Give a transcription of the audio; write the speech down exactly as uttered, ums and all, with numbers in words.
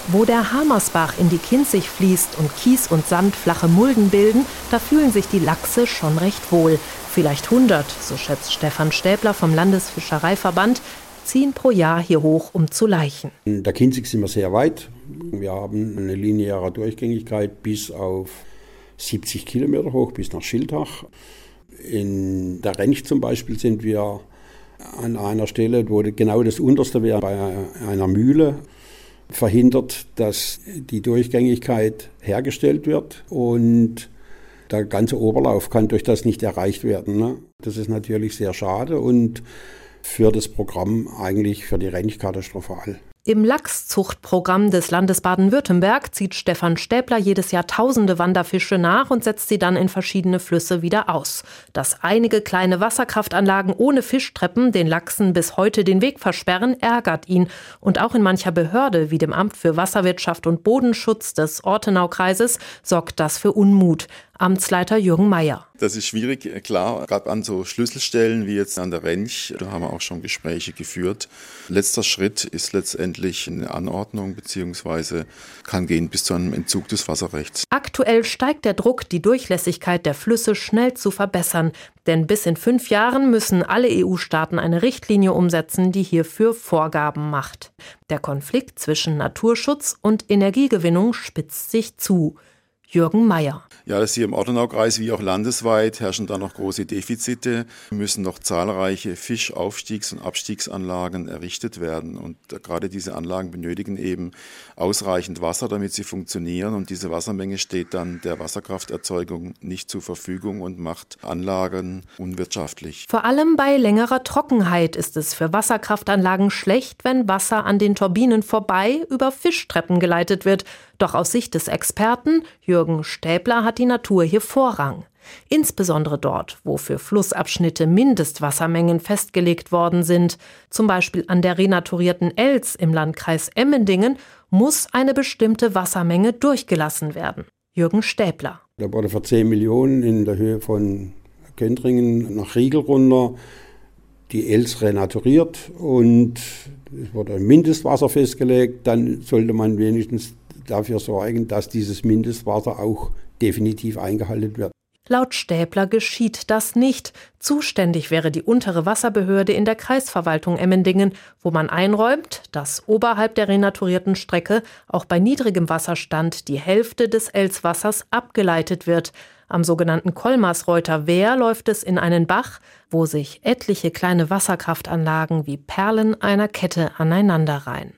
Wo der Hamersbach in die Kinzig fließt und Kies und Sand flache Mulden bilden, da fühlen sich die Lachse schon recht wohl. Vielleicht hundert, so schätzt Stefan Stäbler vom Landesfischereiverband, ziehen pro Jahr hier hoch, um zu laichen. In der Kinzig sind wir sehr weit. Wir haben eine lineare Durchgängigkeit bis auf siebzig Kilometer hoch, bis nach Schiltach. In der Rench zum Beispiel sind wir an einer Stelle, wo genau das unterste wäre, bei einer Mühle, verhindert, dass die Durchgängigkeit hergestellt wird und der ganze Oberlauf kann durch das nicht erreicht werden. Ne? Das ist natürlich sehr schade und für das Programm eigentlich für die Rench katastrophal. Im Lachszuchtprogramm des Landes Baden-Württemberg zieht Stefan Stäbler jedes Jahr tausende Wanderfische nach und setzt sie dann in verschiedene Flüsse wieder aus. Dass einige kleine Wasserkraftanlagen ohne Fischtreppen den Lachsen bis heute den Weg versperren, ärgert ihn. Und auch in mancher Behörde, wie dem Amt für Wasserwirtschaft und Bodenschutz des Ortenaukreises, sorgt das für Unmut. Amtsleiter Jürgen Meyer. Das ist schwierig, klar, gerade an so Schlüsselstellen wie jetzt an der Rench, da haben wir auch schon Gespräche geführt. Letzter Schritt ist letztendlich eine Anordnung bzw. kann gehen bis zu einem Entzug des Wasserrechts. Aktuell steigt der Druck, die Durchlässigkeit der Flüsse schnell zu verbessern. Denn bis in fünf Jahren müssen alle E U-Staaten eine Richtlinie umsetzen, die hierfür Vorgaben macht. Der Konflikt zwischen Naturschutz und Energiegewinnung spitzt sich zu. Jürgen Meyer. Ja, das hier im Ortenaukreis wie auch landesweit herrschen da noch große Defizite. Es müssen noch zahlreiche Fischaufstiegs- und Abstiegsanlagen errichtet werden. Und gerade diese Anlagen benötigen eben ausreichend Wasser, damit sie funktionieren. Und diese Wassermenge steht dann der Wasserkrafterzeugung nicht zur Verfügung und macht Anlagen unwirtschaftlich. Vor allem bei längerer Trockenheit ist es für Wasserkraftanlagen schlecht, wenn Wasser an den Turbinen vorbei über Fischtreppen geleitet wird. Doch aus Sicht des Experten, Jürgen Stäbler, hat die Natur hier Vorrang. Insbesondere dort, wo für Flussabschnitte Mindestwassermengen festgelegt worden sind, zum Beispiel an der renaturierten Elz im Landkreis Emmendingen, muss eine bestimmte Wassermenge durchgelassen werden. Jürgen Stäbler. Da wurde für zehn Millionen in der Höhe von Köntringen nach Riegel runter die Elz renaturiert und es wurde ein Mindestwasser festgelegt. Dann sollte man wenigstens dafür sorgen, dass dieses Mindestwasser auch definitiv eingehalten wird. Laut Stäbler geschieht das nicht. Zuständig wäre die untere Wasserbehörde in der Kreisverwaltung Emmendingen, wo man einräumt, dass oberhalb der renaturierten Strecke auch bei niedrigem Wasserstand die Hälfte des Elzwassers abgeleitet wird. Am sogenannten Kolmarsreuter Wehr läuft es in einen Bach, wo sich etliche kleine Wasserkraftanlagen wie Perlen einer Kette aneinanderreihen.